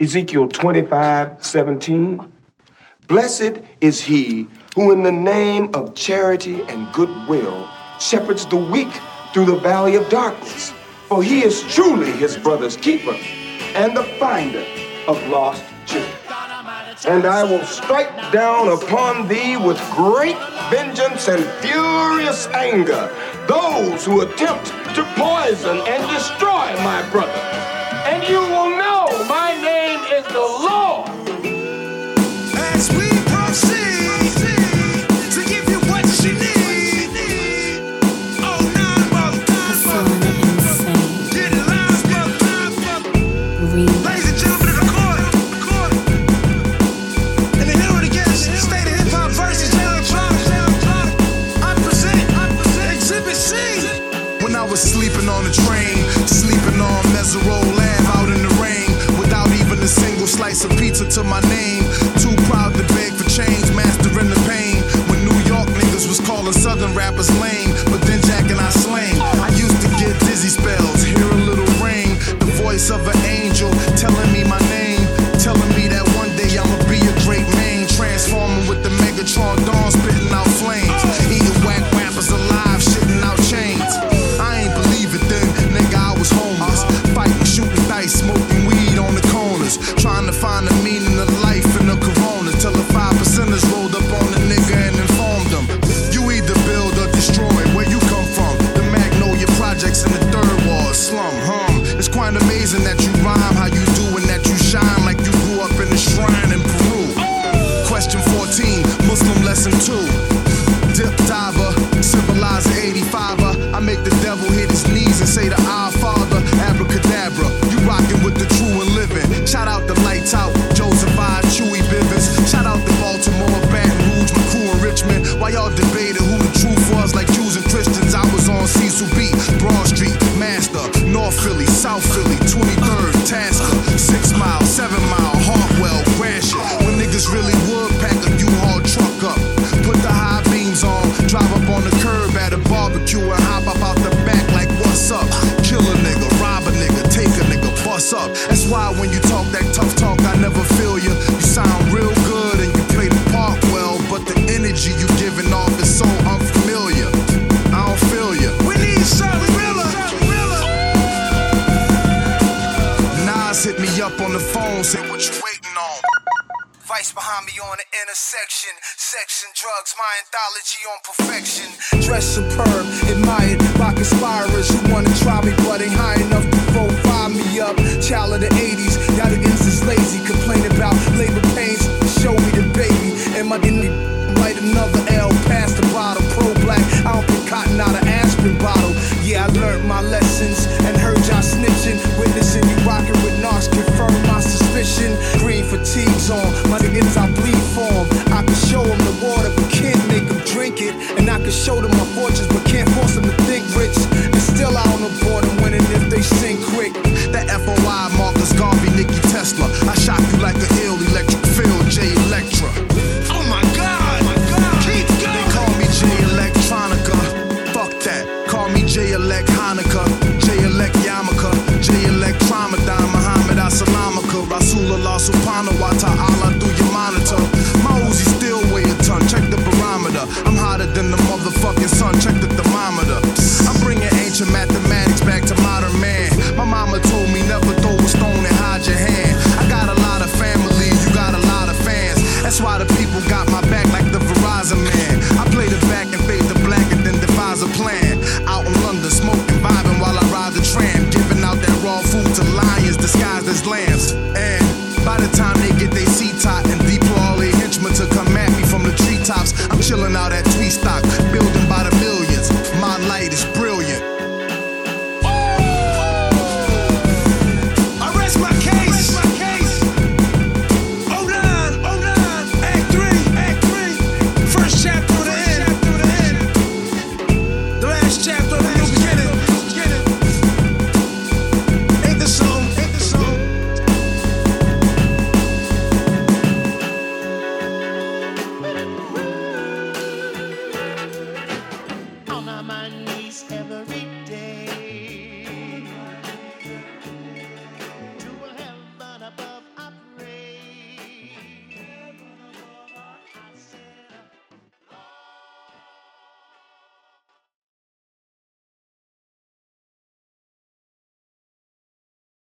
Ezekiel 25:17. Blessed is he who in the name of charity and goodwill shepherds the weak through the valley of darkness. For he is truly his brother's keeper and the finder of lost children. And I will strike down upon thee with great vengeance and furious anger those who attempt to poison and destroy my brother. And you will know my name is the Lord. As we proceed to give you what you need. Oh, nine, motherfucker. Get it live, motherfucker. Ladies and gentlemen of the court. And the hero of the guest, State of Hip Hop versus J-Electronica. I present Exhibit C. When I was sleeping on the train, sleeping on Mesereau Lab out in the rain, without even a single slice of pizza to my name. Too proud to beg for change, mastering the pain. When New York niggas was calling Southern rappers lame, but then Jack and I slang. I used to get dizzy spells, hear a little ring, the voice of an angel telling me my name, telling me that one day I'ma be a great man, transforming with the Megatron Dawn, spitting out flames, eating whack rappers alive, shitting out chains. I ain't believe it then, nigga, I was homeless, fighting, shooting dice, smoking weed on the corners, trying to find the meaning of life in the corona, till the 5%ers rolled up on the nigga and informed them, you either build or destroy, where you come from, the Magnolia Projects in the third ward, slum, it's quite amazing that you rhyme how you do and that you shine like you grew up in a shrine in Peru. Question 14, Muslim lesson 2. Dip diver, civilizer 85er. I make the devil hit his knees and say the Our Father, abracadabra. You rockin' with the true and living. Shout out the Lights Out, Joseph I, Chewy Bivens. Shout out the Baltimore, Baton Rouge, my crew in Richmond. While y'all debated who the truth was, like Jews and Christians, I was on Cecil Beat, Broad Street, Master, North Philly, South Philly, 23rd, Tasker, 6 Mile, 7 Mile, Hartwell, Gratiot. When niggas really would pack a U-Haul truck up, put the high beams on, drive up on the curb at a barbecue and hop up out the back like what's up? Kill a nigga, rob a nigga, take a nigga, bust up. That's why when you talk that tough talk, I never feel you. You sound real good and you play the part well, but the energy you giving off is so unfamiliar. I don't feel you. We need something realer. Nas hit me up on the phone, said what you waiting on? Vice behind me on the intersection. Sex and drugs, my anthology on perfection. Dress superb, admired by conspirers who wanna try me but ain't high enough to profile me up. Child of the 80s, y'all the is lazy. Complain about labor pains, show me the baby. Am I in the light another L past the bottle? Pro-black, I don't pick cotton out of aspirin bottle. Yeah, I learned my lessons and heard y'all snitching. Witnessing you rocking with narcs, confirm my suspicion. Green fatigues on, my niggas I bleed for 'em. I can show them the water but can't make them drink it. And I can show them my fortunes but can't force them to think rich. And still I don't abort them when and if they sink quick. That FOI Marcus Garvey, Nicky Tesla. I shock you like an ill electric field, J-Electra. Oh my God, keep going. They call me J-Electronica. Fuck that, call me J-Elect Hanukkah, J-Elect Yarmulke, J-Elect Ramadan, Muhammad Assalamaka, Rasulullah Subhanahu wa Ta'ala through your monitor. My Uzi still weigh a ton, check the barometer. I'm hotter than the motherfucking sun, check the thermometer. I'm bringing ancient mathematics back to modern man. My mama told me never throw a stone and hide your hand. I got a lot of family, you got a lot of fans. That's why the people got my back like the Verizon man. I play the back and fade the black and then devise a plan. Out in London, smoking, vibing while I ride the tram. Giving out that raw food to lions disguised as lambs.